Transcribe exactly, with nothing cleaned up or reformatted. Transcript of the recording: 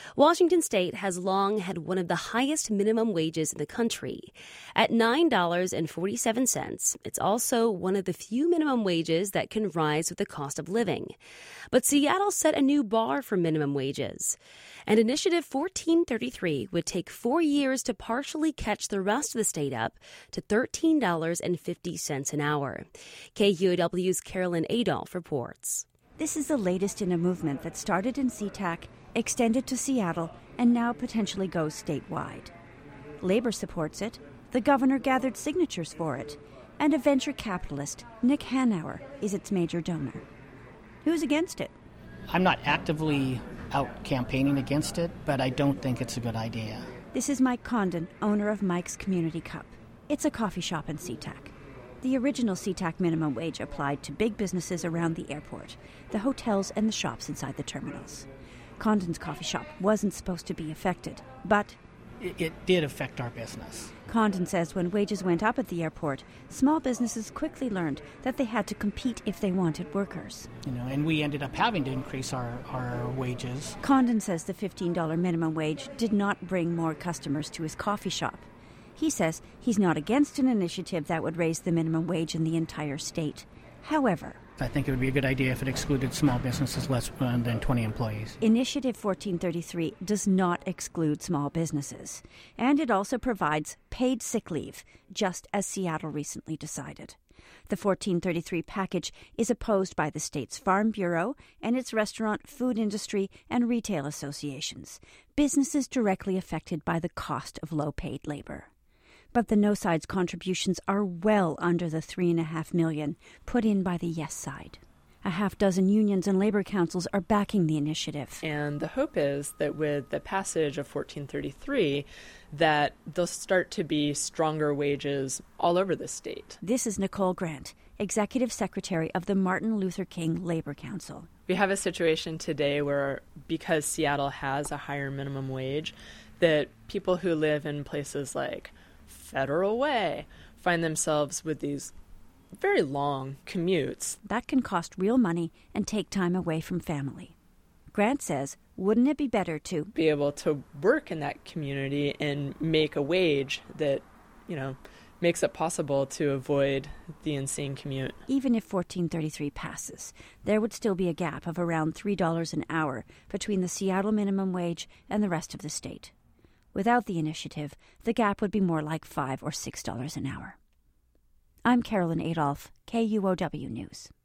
Washington State has long had one of the highest minimum wages in the country. At nine dollars and forty-seven cents, it's also one of the few minimum wages that can rise with the cost of living. But Seattle set a new bar for minimum wages. And Initiative fourteen thirty-three would take four years to partially catch the rest of the state up to thirteen dollars and fifty cents an hour. K U O W's Carolyn Adolph reports. This is the latest in a movement that started in SeaTac, extended to Seattle, and now potentially goes statewide. Labor supports it, the governor gathered signatures for it, and a venture capitalist, Nick Hanauer, is its major donor. Who's against it? I'm not actively out campaigning against it, but I don't think it's a good idea. This is Mike Condon, owner of Mike's Community Cup. It's a coffee shop in SeaTac. The original SeaTac minimum wage applied to big businesses around the airport, the hotels and the shops inside the terminals. Condon's coffee shop wasn't supposed to be affected, but It, it did affect our business. Condon says when wages went up at the airport, small businesses quickly learned that they had to compete if they wanted workers. You know, and we ended up having to increase our, our wages. Condon says the fifteen dollars minimum wage did not bring more customers to his coffee shop. He says he's not against an initiative that would raise the minimum wage in the entire state. However, I think it would be a good idea if it excluded small businesses less than twenty employees. Initiative fourteen thirty-three does not exclude small businesses, and it also provides paid sick leave, just as Seattle recently decided. The fourteen thirty-three package is opposed by the state's Farm Bureau and its restaurant, food industry, and retail associations, businesses directly affected by the cost of low-paid labor. But the no side's contributions are well under the three and a half million put in by the yes side. A half dozen unions and labor councils are backing the initiative. And the hope is that with the passage of fourteen thirty-three, that there'll start to be stronger wages all over the state. This is Nicole Grant, Executive Secretary of the Martin Luther King Labor Council. We have a situation today where, because Seattle has a higher minimum wage, that people who live in places like Federal Way find themselves with these very long commutes. That can cost real money and take time away from family. Grant says, wouldn't it be better to be able to work in that community and make a wage that, you know, makes it possible to avoid the insane commute? Even if fourteen thirty-three passes, there would still be a gap of around three dollars an hour between the Seattle minimum wage and the rest of the state. Without the initiative, the gap would be more like five or six dollars an hour. I'm Carolyn Adolph, K U O W News.